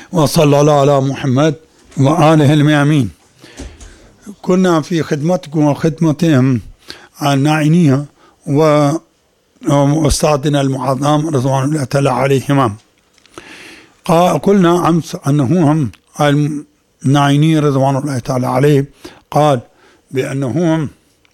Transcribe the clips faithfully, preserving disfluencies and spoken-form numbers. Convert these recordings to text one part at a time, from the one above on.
وصلى الله على محمد وآله الميامين. كنا في خدمتكم وخدمتهم الناعنية وأستاذنا المعظم رضوان الله تعالى عليهما. قلنا أمس أنهم الناعني رضوان الله تعالى عليه قال بأنهم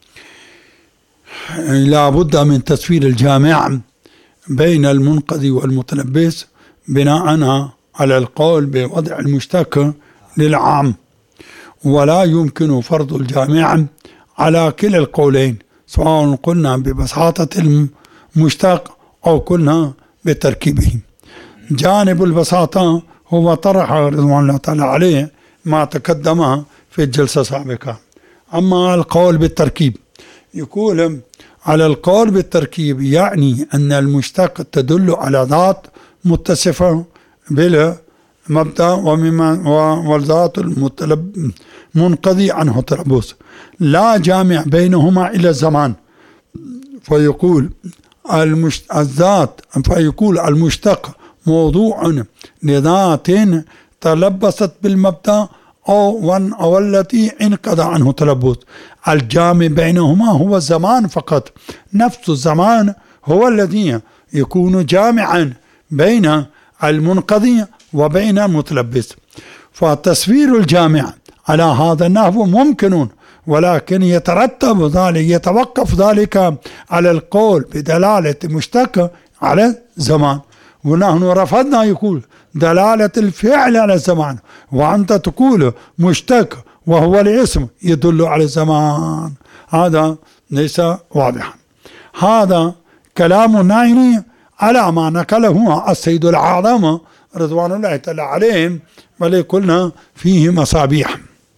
لا بد من تسوير الجامع بين المنقذ والمتلبس بناء على القول بوضع المشتق للعام، ولا يمكن فرض الجامع على كلا القولين سواء قلنا ببساطة المشتق أو قلنا بتركيبه. جانب البساطة هو طرح رضوان الله تعالى عليه ما تقدم في الجلسة السابقة. أما القول بالتركيب يقول على القول بالتركيب يعني أن المشتق تدل على ذات متصفة بالمبدأ والذات المنقضي عنه تلبس، لا جامع بينهما إلى الزمان، فيقول المشت... الذات فيقول المشتق موضوع لذات تلبست بالمبدأ أو أو التي انقضى عنه تلبس. الجامع بينهما هو الزمان فقط، نفس الزمان هو الذي يكون جامعا بين المنقضي وبين المتلبس. فتصوير الجامع على هذا النحو ممكن، ولكن يترتب ذلك يتوقف ذلك على القول بدلالة مشتق على الزمان، ونحن رفضنا يقول دلالة الفعل على الزمان، وأنت تقول مشتق وهو الاسم يدل على الزمان، هذا ليس واضحا. هذا كلام الناعني على ما نقله السيد العظم رضوان الله تعالى عليهم، بل قلنا فيه مصابيح.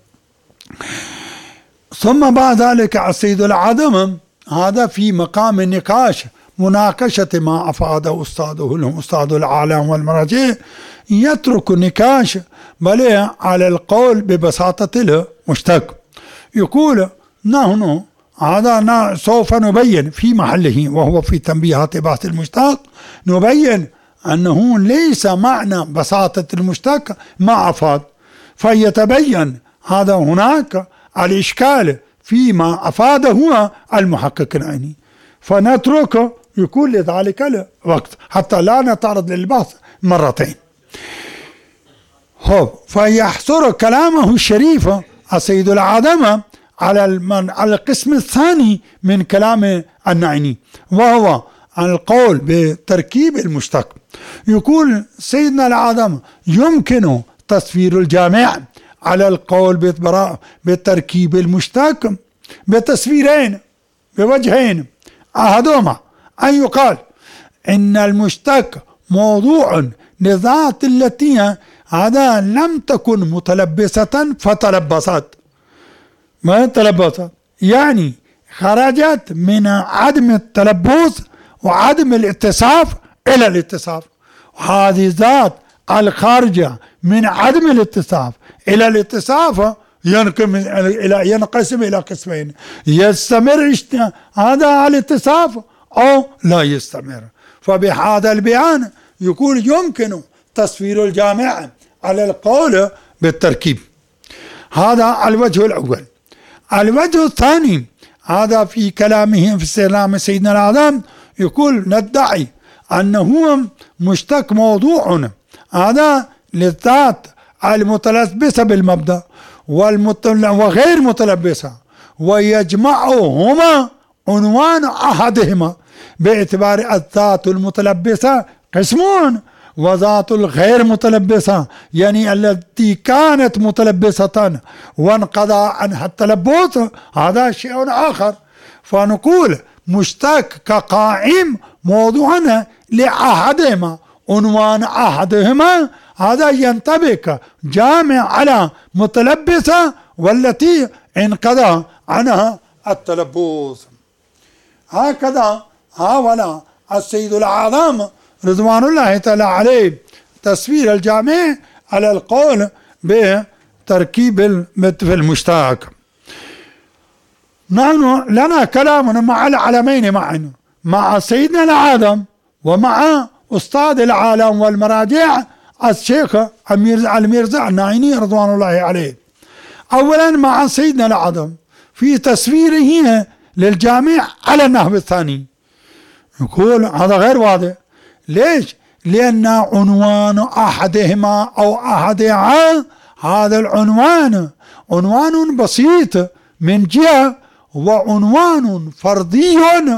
ثم بعد ذلك السيد العظم هذا في مقام النقاش مناقشة ما أفاده أستاذه له أستاذ العالم والمراجع، يترك النقاش بل على القول ببساطة المشتق. يقول نحن هذا سوف نبين في محله وهو في تنبيهات بحث المشتق، نبين أنه ليس معنى بساطة المشتق ما أفاد، فيتبين هذا هناك الإشكال فيما أفاده هو المحقق العيني، فنتركه يكون لذلك الوقت حتى لا نتعرض للبحث مرتين. هو فيحصر كلامه الشريف السيد العظم على على القسم الثاني من كلام الناعني، وهو القول بتركيب المشتق. يقول سيدنا العظم يمكن تصوير الجامع على القول بالتركيب المشتق بتصويرين بوجهين. أحدهما أن يقال إن المشتق موضوع لذات التي هذا لم تكن متلبسة فتلبست، ما تلبست يعني خرجت من عدم التلبس وعدم الاتصاف إلى الاتصاف. هذه ذات الخارجة من عدم الاتصاف إلى الاتصاف ينقسم إلى ينقسم إلى قسمين، يستمر هذا الاتصاف أو لا يستمر. فبهذا البيان يقول يمكن تصوير الجامع على القول بالتركيب. هذا الوجه الأول. الوجه الثاني هذا في كلامه في سلام سيدنا العظم يقول ندعي أنه مشتق موضوع هذا للذات المتلبسة بالمبدأ وغير متلبسة، ويجمعهما عنوان أحدهما باعتبار الذات المتلبسة قسمون وذات الغير متلبسة يعني التي كانت متلبسة وانقضى عنها التلبس هذا شيء آخر. فنقول مشتق كقائم موضوعنا لأحدهما عنوان أحدهما هذا ينطبق جامع على متلبسة والتي انقضى عنها التلبس. هكذا حاول السيد العظم رضوان الله تعالى عليه تصوير الجامع على القول بتركيب في المشتق. نحن لنا كلامنا مع العلمين معنا، مع سيدنا العظم ومع أستاذ العالم والمراجع الشيخ الميرزا الناعيني رضوان الله عليه. أولا مع سيدنا العظم في تصويره للجامع على النحو الثاني، يقول هذا غير واضح. ليش؟ لأن عنوان أحدهما أو أحدها هذا العنوان عنوان بسيط من جهة، وعنوان فردي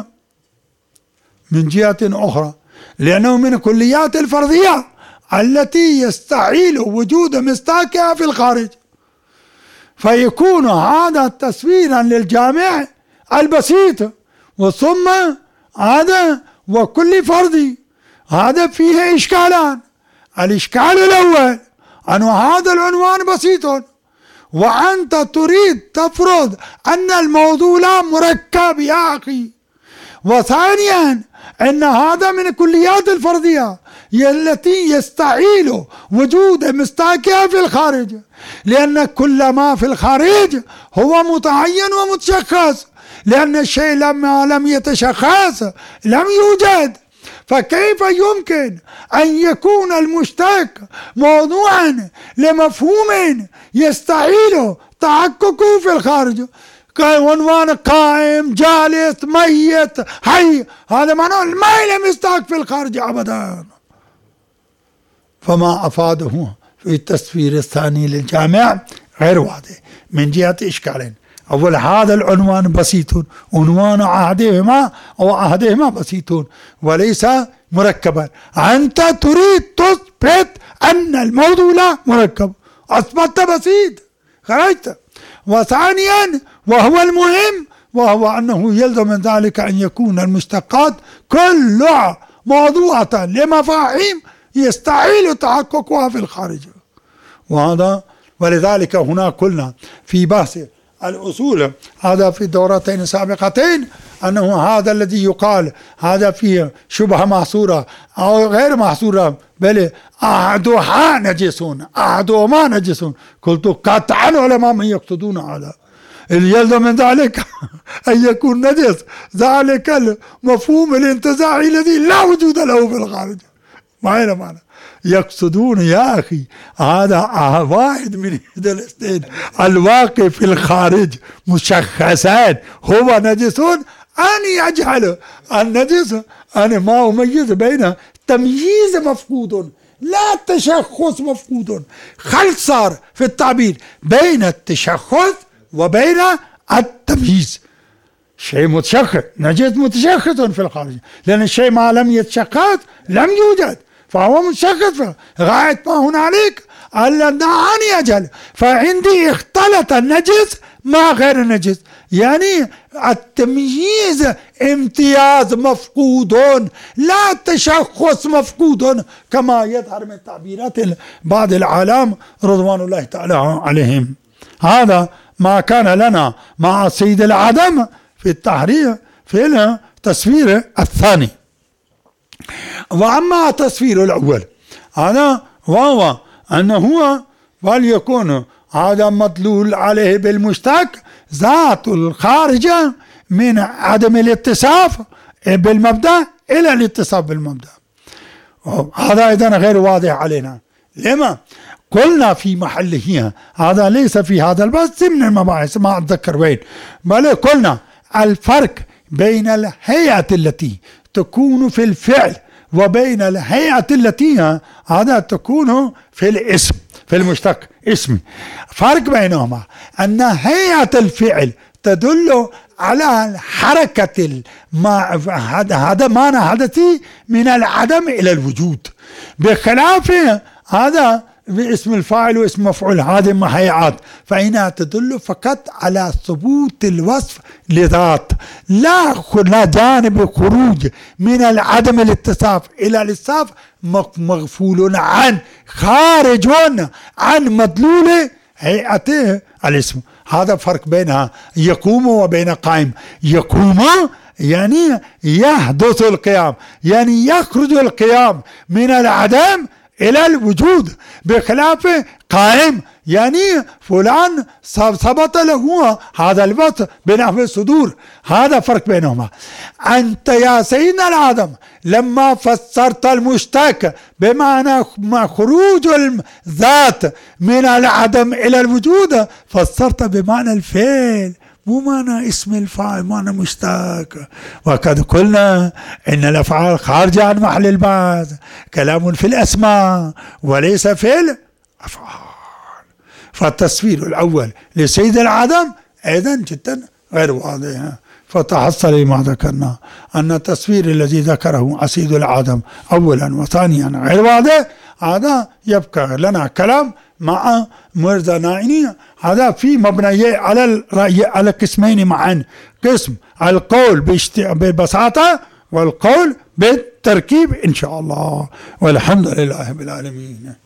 من جهة أخرى، لأنه من كليات الفرضية التي يستحيل وجود مصداقها في الخارج، فيكون هذا تصويرا للجامع البسيط، وثم هذا وكل فردي هذا فيه إشكالان. الإشكال الأول أن هذا العنوان بسيط، وأنت تريد تفرض أن الموضوع لا مركب يا أخي. وثانيا أن هذا من كليات الفرضية التي يستحيل وجود مصداقها في الخارج، لأن كل ما في الخارج هو متعين ومتشخص، لأن الشيء لما لم يتشخص لم يوجد. فكيف يمكن أن يكون المشتق موضوعا لمفهوم يستحيل تحققه في الخارج؟ عنوان قائم جالس ميت حي، هذا معناه ما له مصداق في الخارج أبدا. فما أفاده في التصوير الثاني للجامع غير واضح من جهة إشكالين. أول هذا العنوان بسيط، عنوان أحدهما أو أحدهما بسيط وليس مركبا. أنت تريد تثبت أن الموضوع لا مركب، أثبت بسيط خرجت. وثانيا وهو المهم، وهو أنه يلزم من ذلك أن يكون المشتقات كلها موضوعة لمفاهيم يستحيل تحققها في الخارج. وهذا ولذلك هنا قلنا في بحث الأصول هذا في دورتين سابقتين أنه هذا الذي يقال هذا فيه شبهة محصورة أو غير محصورة، بل أحدها نجسون أحدهما نجسون. قلت قطعا علماء من يقصدون هذا، يلزم من ذلك أن يكون نجس ذلك المفهوم الانتزاعي الذي لا وجود له في الخارج. ما هي معنى يقصدون يا أخي هذا واحد من الاثنين، الواقع في الخارج مشخصات هو نجسون، أن يجعل النجس أنا ما أميز بين تمييز مفقود لا تشخص مفقود. خلط صار في التعبير بين التشخص وبين التمييز. شيء متشخص نجس متشخص في الخارج، لأن الشيء ما لم يتشخص لم يوجد، فهو متشخص. غاية ما هنالك ألا دعاني أجل، فعندي اختلط النجس مع غير النجس، يعني التمييز امتياز مفقود لا تشخص مفقود كما يظهر من تعبيرات بعض العالم رضوان الله تعالى عليهم. هذا ما كان لنا مع سيد العدم في التحرير في التصوير الثاني. وأما التصوير الأول هذا وهو أنه هو وليكون هذا مدلول عليه بالمشتق ذات الخارجة من عدم الاتصاف بالمبدأ إلى الاتصاف بالمبدأ. هذا أيضا غير واضح علينا. لما؟ قلنا في محله هذا ليس في هذا البحث من المباحث ما أتذكر وين، بل قلنا الفرق بين الهيئة التي تكون في الفعل وبين الهيئة التي هذا تكون في الاسم في المشتق اسمي. فرق بينهما أن هيئة الفعل تدل على الحركة هذا معنى حدثي من العدم إلى الوجود، بخلاف هذا باسم الفاعل واسم مفعول هذه هيئات فإنها تدل فقط على ثبوت الوصف لذات، لا جانب خروج من العدم الاتصاف إلى الاتصاف مغفول عن خارج عن مدلول هيئته الاسم. هذا فرق بينها يقوم وبين قائم. يقوم يعني يحدث القيام، يعني يخرج القيام من العدم إلى الوجود، بخلاف قائم يعني فلان ثبت له هذا الوصف بنحو الصدور. هذا فرق بينهما. أنت يا سيدنا العدم لما فسرت المشتق بمعنى خروج الذات من العدم إلى الوجود فسرت بمعنى الفعل، مو معنى اسم الفاعل، معنى مشتق. وقد قلنا إن الأفعال خارجة عن محل البحث، كلام في الأسماء وليس في الأفعال. فالتصوير الأول لسيد العدم أيضا جدا غير واضح. فتحصل ما ذكرنا أن التصوير الذي ذكره أسيد العدم أولا وثانيا غير واضح. هذا يبقى لنا كلام مع مرزا نائني، هذا في مبني على الرأي على قسمين معا، قسم القول ببساطة والقول بالتركيب إن شاء الله. والحمد لله رب العالمين.